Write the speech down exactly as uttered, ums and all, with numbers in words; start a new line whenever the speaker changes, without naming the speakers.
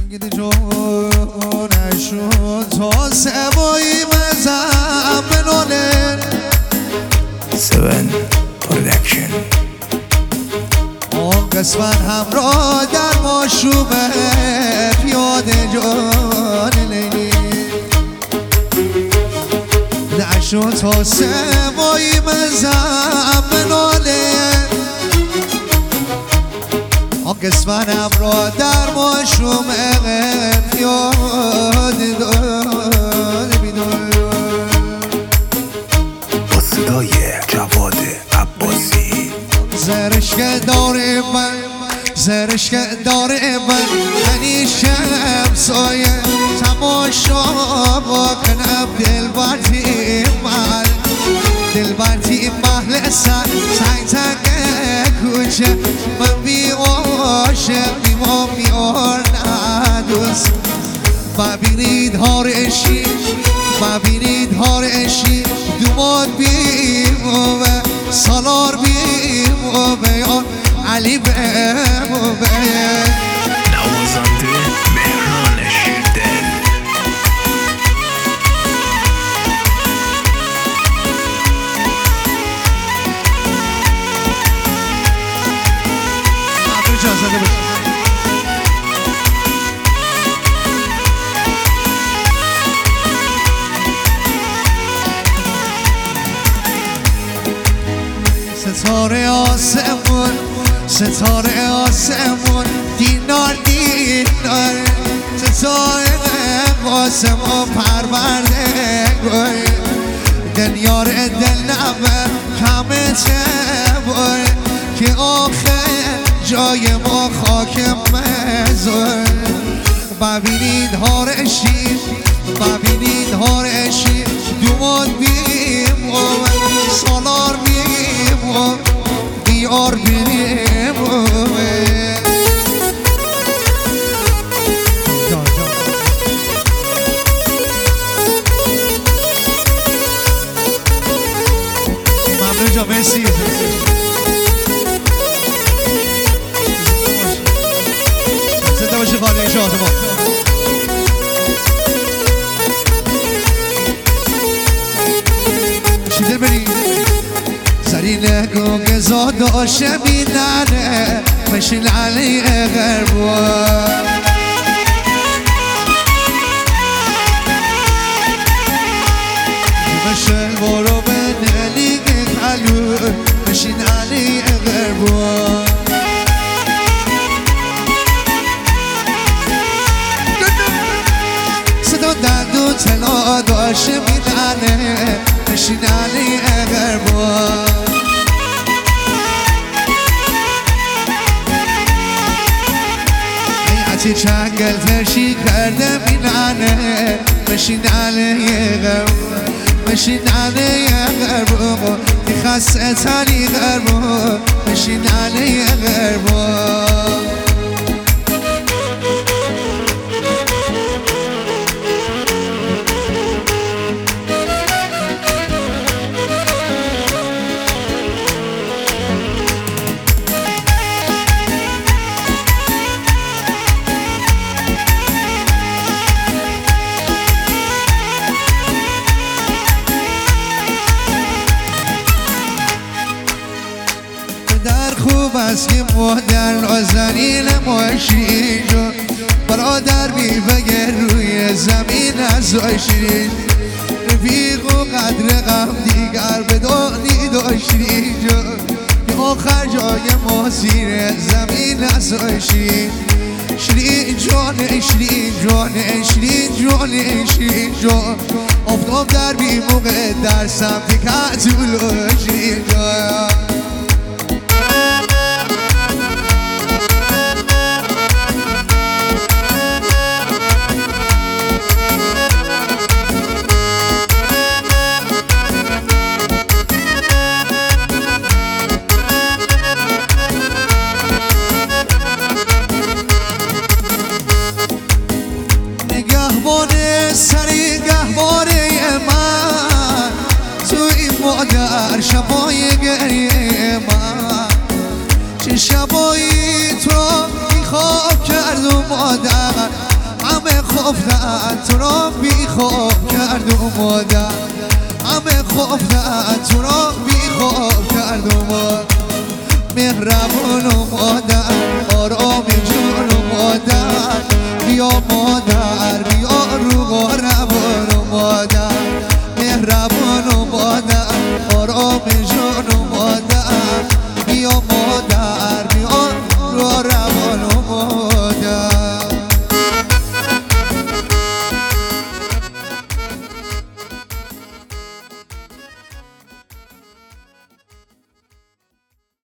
گیده جونشون تا سوایی مزم بناله
سون پرودکشن
اون قسمت همراه در ماشومه پیاده جان لیلی نشون تا سوایی مزم بناله اون قسمت همراه در ماشومه پیاده داده بیدار
با صدای جواد عباسی
زرشک داره من زرشک داره من منی شمسایه تماشا کنم دلبرتی من دلبرتی محل سر سنگ تنگ کوچه من بی عاشق بیمام بیار ندوست ببینید هارشی ببینید هارشی دوماد بیمومه سالار بیمومه یا علی بیمومه
نوازنده مهران شیردل
اجازه بده ستاره آسمون ستاره آسمون دینار دینار ستاره آسمون پرورده گوی دلیار دل نبه همه تبور که آخر جای ما خاک مزور ببینید هارشی ببینید هارشی دوماد بیم سالار بیم بیار بیم ممنون جا مرسی زنده باشه خانه شادمان شیدر بریم سری نگو گزا داشته بیننه مشین علی غربان مشن برو به نلی خلو مشین علی غربان صدا دندون تلا داشته میدنه مشین علی غربان حیعتی چنگل ترشی کرده میدنه مشین علی غربان مشین علی غربان تی خسته تلی غربان مشین علی غربان خوب است که مادر نازنین ماشین جو برادر بی بگر روی زمین نذاشتین رفیق و قدر غم دیگر بدانی داشتین جو که آخر جای ما زیر زمین نذاشتین شیرین جان شیرین جان شیرین جان شیرین جان افتاب در بی موقع در سمت کتول شیرین جان گهواره سری گهواره من تو این مادر شبای گریه من چه شبایی تو میخواب کرد و مادر خفتن تو را بی خواب کرد اومدن، همه خفتن تو را بی خواب کرد اومدن. مهربون اومدن، آرام جون اومدن، بیا